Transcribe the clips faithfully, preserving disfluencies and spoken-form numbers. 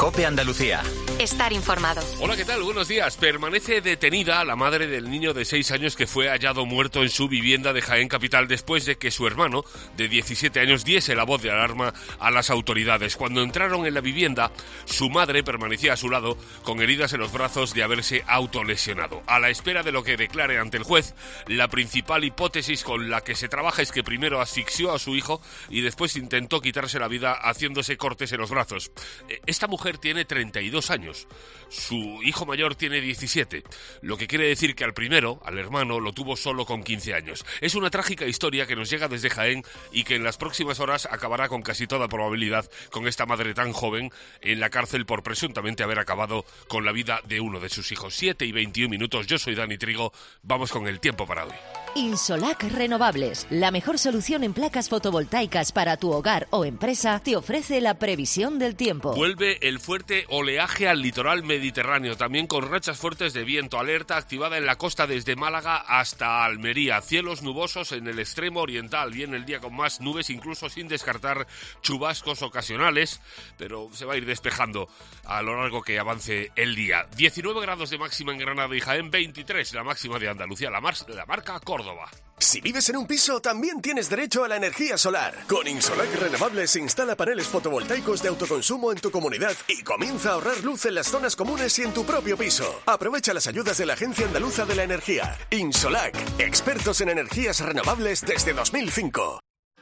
COPE Andalucía. Estar informado. Hola, ¿qué tal? Buenos días. Permanece detenida la madre del niño de seis años que fue hallado muerto en su vivienda de Jaén Capital después de que su hermano, de diecisiete años, diese la voz de alarma a las autoridades. Cuando entraron en la vivienda, su madre permanecía a su lado con heridas en los brazos de haberse autolesionado. A la espera de lo que declare ante el juez, la principal hipótesis con la que se trabaja es que primero asfixió a su hijo y después intentó quitarse la vida haciéndose cortes en los brazos. Esta mujer tiene treinta y dos años. Su hijo mayor tiene diecisiete, lo que quiere decir que al primero, al hermano, lo tuvo solo con quince años. Es una trágica historia que nos llega desde Jaén y que en las próximas horas acabará con casi toda probabilidad con esta madre tan joven en la cárcel por presuntamente haber acabado con la vida de uno de sus hijos. siete y veintiún minutos, yo soy Dani Trigo, vamos con el tiempo para hoy. Insolac Renovables, la mejor solución en placas fotovoltaicas para tu hogar o empresa, te ofrece la previsión del tiempo. Vuelve el fuerte oleaje al litoral mediterráneo, también con rachas fuertes de viento. Alerta activada en la costa desde Málaga hasta Almería. Cielos nubosos en el extremo oriental. Viene el día con más nubes, incluso sin descartar chubascos ocasionales, pero se va a ir despejando a lo largo que avance el día. diecinueve grados de máxima en Granada y Jaén, veintitrés la máxima de Andalucía, la, mar- la marca Córdoba. Si vives en un piso, también tienes derecho a la energía solar. Con Insolac Renovables instala paneles fotovoltaicos de autoconsumo en tu comunidad y comienza a ahorrar luz en las zonas comunes y en tu propio piso. Aprovecha las ayudas de la Agencia Andaluza de la Energía. Insolac, expertos en energías renovables desde dos mil cinco.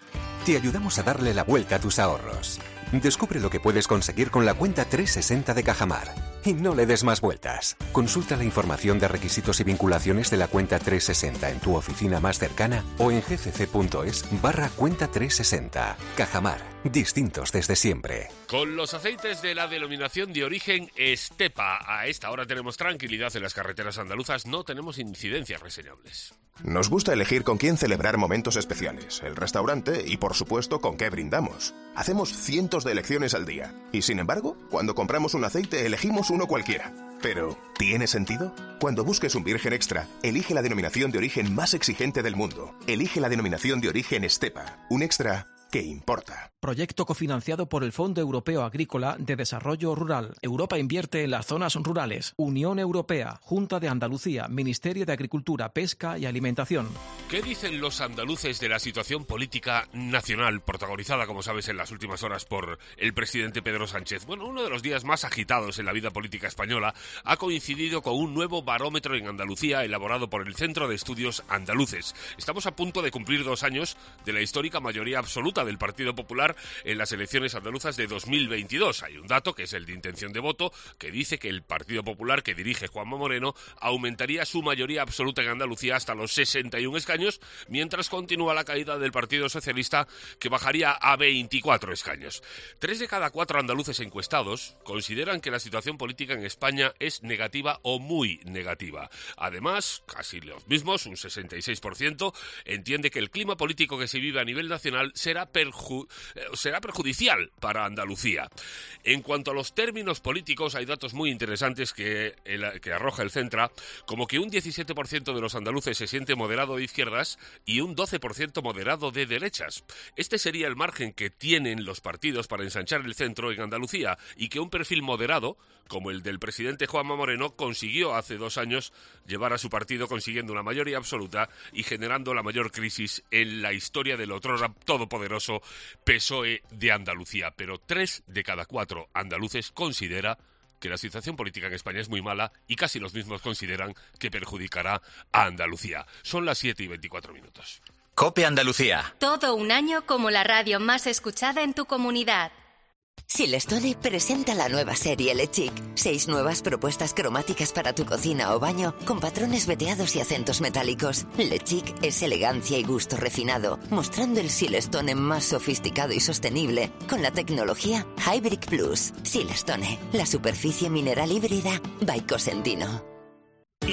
Te ayudamos a darle la vuelta a tus ahorros. Descubre lo que puedes conseguir con la cuenta trescientos sesenta de Cajamar. Y no le des más vueltas. Consulta la información de requisitos y vinculaciones de la cuenta trescientos sesenta en tu oficina más cercana o en gcc.es barra cuenta trescientos sesenta. Cajamar, distintos desde siempre. Con los aceites de la denominación de origen Estepa, a esta hora tenemos tranquilidad en las carreteras andaluzas, no tenemos incidencias reseñables. Nos gusta elegir con quién celebrar momentos especiales, el restaurante y, por supuesto, con qué brindamos. Hacemos cientos de elecciones al día y, sin embargo, cuando compramos un aceite elegimos uno cualquiera. Pero, ¿tiene sentido? Cuando busques un virgen extra, elige la denominación de origen más exigente del mundo. Elige la denominación de origen Estepa, un extra que importa. Proyecto cofinanciado por el Fondo Europeo Agrícola de Desarrollo Rural. Europa invierte en las zonas rurales. Unión Europea, Junta de Andalucía, Ministerio de Agricultura, Pesca y Alimentación. ¿Qué dicen los andaluces de la situación política nacional, protagonizada, como sabes, en las últimas horas por el presidente Pedro Sánchez? Bueno, uno de los días más agitados en la vida política española ha coincidido con un nuevo barómetro en Andalucía elaborado por el Centro de Estudios Andaluces. Estamos a punto de cumplir dos años de la histórica mayoría absoluta del Partido Popular en las elecciones andaluzas de dos mil veintidós. Hay un dato, que es el de intención de voto, que dice que el Partido Popular que dirige Juanma Moreno aumentaría su mayoría absoluta en Andalucía hasta los sesenta y un escaños, mientras continúa la caída del Partido Socialista, que bajaría a veinticuatro escaños. Tres de cada cuatro andaluces encuestados consideran que la situación política en España es negativa o muy negativa. Además, casi los mismos, un sesenta y seis por ciento, entiende que el clima político que se vive a nivel nacional será Perju- será perjudicial para Andalucía. En cuanto a los términos políticos, hay datos muy interesantes que, el, que arroja el Centra, como que un diecisiete por ciento de los andaluces se siente moderado de izquierdas y un doce por ciento moderado de derechas. Este sería el margen que tienen los partidos para ensanchar el centro en Andalucía, y que un perfil moderado, como el del presidente Juanma Moreno, consiguió hace dos años llevar a su partido consiguiendo una mayoría absoluta y generando la mayor crisis en la historia del otrora todopoderoso P S O E de Andalucía. Pero tres de cada cuatro andaluces considera que la situación política en España es muy mala, y casi los mismos consideran que perjudicará a Andalucía. Son las siete y veinticuatro minutos. COPE Andalucía. Todo un año como la radio más escuchada en tu comunidad. Silestone presenta la nueva serie Le Chic. Seis nuevas propuestas cromáticas para tu cocina o baño, con patrones veteados y acentos metálicos. Le Chic es elegancia y gusto refinado, mostrando el Silestone más sofisticado y sostenible, con la tecnología Hybrid Plus. Silestone, la superficie mineral híbrida by Cosentino. I M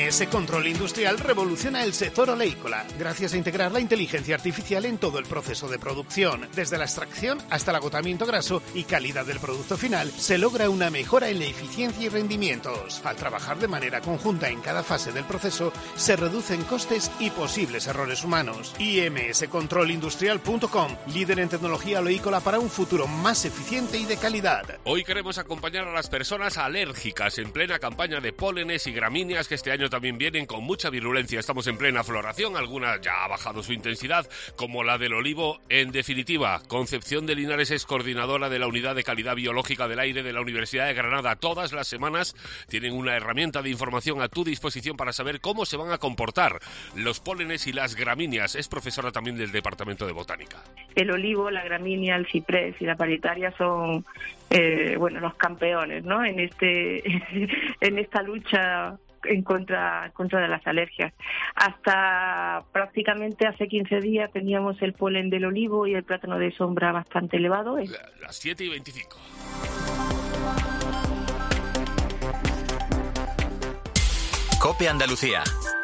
M S Control Industrial revoluciona el sector oleícola gracias a integrar la inteligencia artificial en todo el proceso de producción. Desde la extracción hasta el agotamiento graso y calidad del producto final, se logra una mejora en la eficiencia y rendimientos. Al trabajar de manera conjunta en cada fase del proceso, se reducen costes y posibles errores humanos. I M S control industrial punto com, líder en tecnología oleícola para un futuro más eficiente y de calidad. Hoy queremos acompañar a las personas alérgicas en plena campaña de pólenes y gramíneas que este año también vienen con mucha virulencia. Estamos en plena floración, algunas ya ha bajado su intensidad, como la del olivo. En definitiva, Concepción de Linares es coordinadora de la Unidad de Calidad Biológica del Aire de la Universidad de Granada. Todas las semanas tienen una herramienta de información a tu disposición para saber cómo se van a comportar los pólenes y las gramíneas. Es profesora también del Departamento de Botánica. El olivo, la gramínea, el ciprés y la paritaria son eh, bueno, los campeones, ¿no? En este en esta lucha en contra contra de las alergias. Hasta prácticamente hace quince días teníamos el polen del olivo y el plátano de sombra bastante elevado. La, las siete y veinticinco. COPE Andalucía.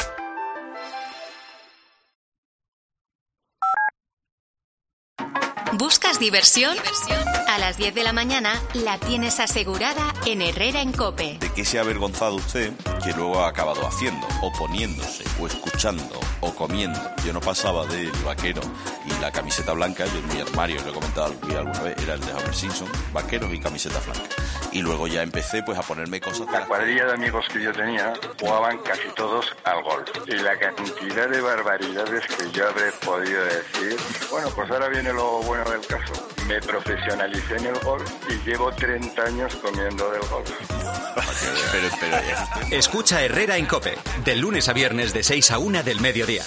¿Buscas diversión? A las diez de la mañana la tienes asegurada en Herrera en COPE. ¿De qué se ha avergonzado usted que luego ha acabado haciendo, o poniéndose, o escuchando, o comiendo? Yo no pasaba del vaquero y la camiseta blanca. Yo en mi armario, lo he comentado alguna vez, era el de Homer Simpson, vaqueros y camiseta blanca. Y luego ya empecé pues a ponerme cosas... La cuadrilla de amigos que yo tenía jugaban casi todos al golf. Y la cantidad de barbaridades que yo habré podido decir... Bueno, pues ahora viene lo bueno del caso. Me profesionalicé en el golf y llevo treinta años comiendo del golf. pero, pero, Escucha Herrera en COPE, de lunes a viernes de seis a una del mediodía.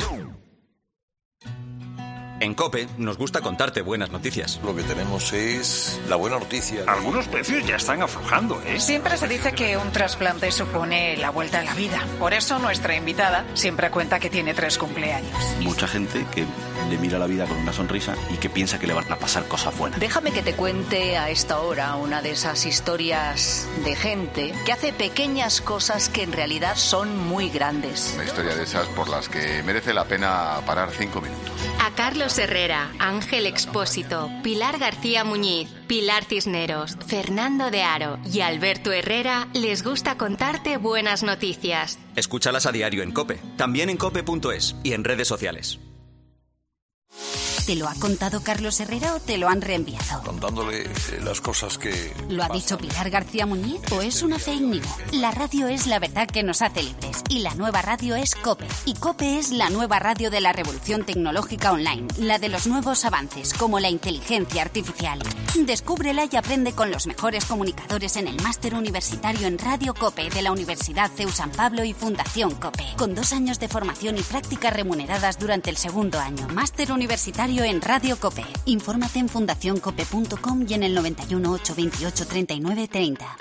En COPE nos gusta contarte buenas noticias. Lo que tenemos es la buena noticia. Algunos precios ya están aflojando, ¿eh? Siempre se dice que un trasplante supone la vuelta a la vida. Por eso nuestra invitada siempre cuenta que tiene tres cumpleaños. Mucha gente que le mira la vida con una sonrisa y que piensa que le van a pasar cosas buenas. Déjame que te cuente a esta hora una de esas historias de gente que hace pequeñas cosas que en realidad son muy grandes. Una historia de esas por las que merece la pena parar cinco minutos. A Carlos Herrera, Ángel Expósito, Pilar García Muñiz, Pilar Cisneros, Fernando de Aro y Alberto Herrera les gusta contarte buenas noticias. Escúchalas a diario en COPE, también en cope punto es y en redes sociales. ¿Te lo ha contado Carlos Herrera o te lo han reenviado? Contándole eh, las cosas que... ¿Lo ha dicho Pilar García Muñiz o es una fake news? La radio es la verdad que nos hace libres y la nueva radio es COPE. Y COPE es la nueva radio de la revolución tecnológica online, la de los nuevos avances como la inteligencia artificial. Descúbrela y aprende con los mejores comunicadores en el máster universitario en Radio COPE de la Universidad C E U San Pablo y Fundación COPE. Con dos años de formación y prácticas remuneradas durante el segundo año. Máster universitario en Radio COPE. Infórmate en fundación cope punto com y en el noventa y uno, ochocientos veintiocho, treinta y nueve treinta.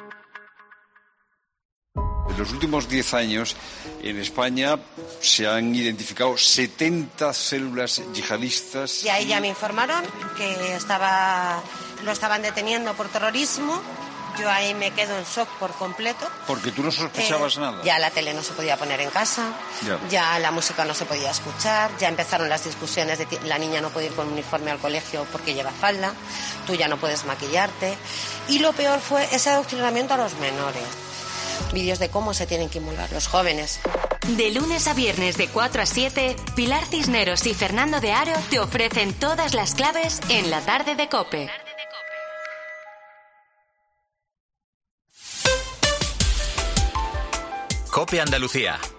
En los últimos diez años, en España se han identificado setenta células yihadistas. Y ahí ya me informaron que estaba, lo estaban deteniendo por terrorismo. Yo ahí me quedo en shock por completo. Porque tú no sospechabas eh, nada. Ya la tele no se podía poner en casa, ya. ya la música no se podía escuchar, ya empezaron las discusiones de que la niña no puede ir con uniforme al colegio porque lleva falda, tú ya no puedes maquillarte. Y lo peor fue ese adoctrinamiento a los menores. Vídeos de cómo se tienen que inmolar los jóvenes. De lunes a viernes de cuatro a siete, Pilar Cisneros y Fernando de Aro te ofrecen todas las claves en la tarde de COPE. COPE Andalucía,